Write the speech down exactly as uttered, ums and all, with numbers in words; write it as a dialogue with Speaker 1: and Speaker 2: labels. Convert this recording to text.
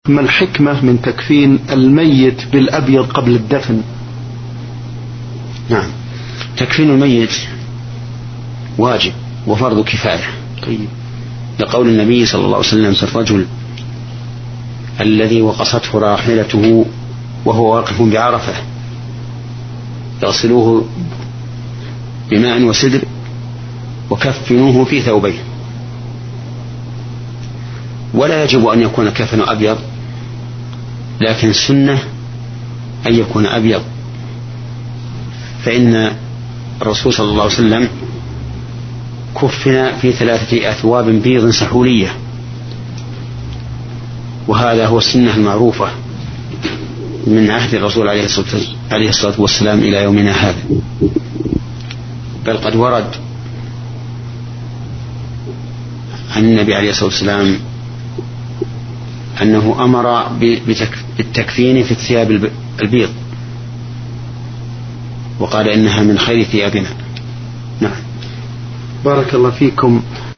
Speaker 1: ما الحكمة من تكفين الميت بالأبيض قبل الدفن؟
Speaker 2: نعم، تكفين الميت واجب وفرض كفاية.
Speaker 1: طيب.
Speaker 2: لقول النبي صلى الله عليه وسلم في الرجل الذي وقصته راحلته وهو واقف بعرفة يغسلوه بماء وسدر وكفنوه في ثوبين. ولا يجب أن يكون كفن أبيض، لكن السنة أن يكون أبيض، فإن الرسول صلى الله عليه وسلم كفن في ثلاثة أثواب بيض سحولية، وهذا هو السنة المعروفة من عهد الرسول عليه الصلاة والسلام إلى يومنا هذا. بل قد ورد عن النبي عليه الصلاة والسلام أنه أمر بالتكفين في الثياب البيض وقال إنها من خير ثيابنا. نعم.
Speaker 1: بارك الله فيكم.